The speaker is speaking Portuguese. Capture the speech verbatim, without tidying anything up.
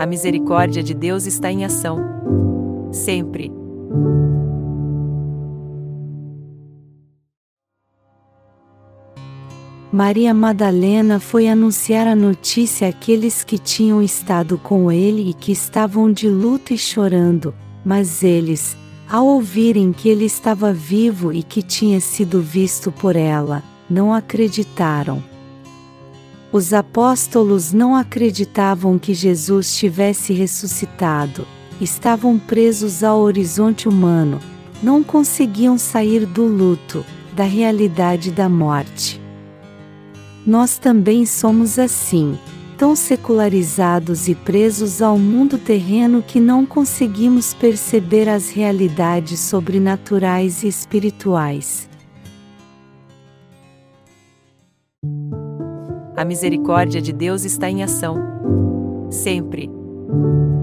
A misericórdia de Deus está em ação. Sempre. Maria Madalena foi anunciar a notícia àqueles que tinham estado com ele e que estavam de luto e chorando, mas eles, ao ouvirem que ele estava vivo e que tinha sido visto por ela, não acreditaram. Os apóstolos não acreditavam que Jesus tivesse ressuscitado, estavam presos ao horizonte humano, não conseguiam sair do luto, da realidade da morte. Nós também somos assim, tão secularizados e presos ao mundo terreno que não conseguimos perceber as realidades sobrenaturais e espirituais. A misericórdia de Deus está em ação. Sempre.